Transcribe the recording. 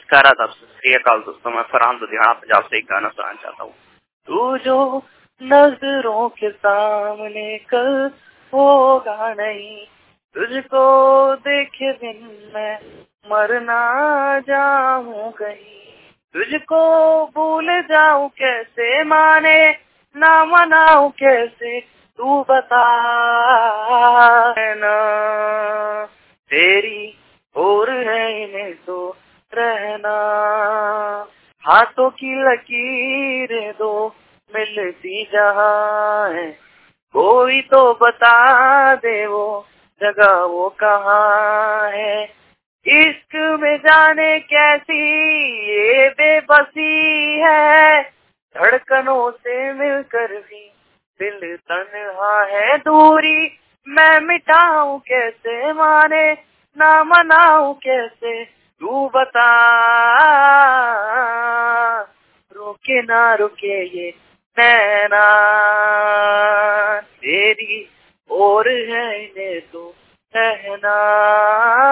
नमस्कार आदाब सत अकाल दोस्तों, मैं फरहान लुधियाना पंजाब से एक गाना सुनाना चाहता हूँ। तू जो नजरों के सामने कल होगा नहीं, तुझको देखे बिन मैं मर ना जाऊं कहीं, तुझको भूल जाऊं कैसे, माने ना मनाऊं कैसे, तू बता ना तेरी और है इन्हें तो रहना, हाथों की लकीरें दो मिलती जहाँ है, कोई तो बता दे वो जगह वो कहाँ है। इश्क में जाने कैसी ये बेबसी है, धड़कनों से मिलकर भी दिल तन्हा है, दूरी मैं मिटाऊं कैसे, माने ना मनाऊं कैसे, तू बता रोके ना रुके ये नैना, तेरी और है इन्हें तो रहना।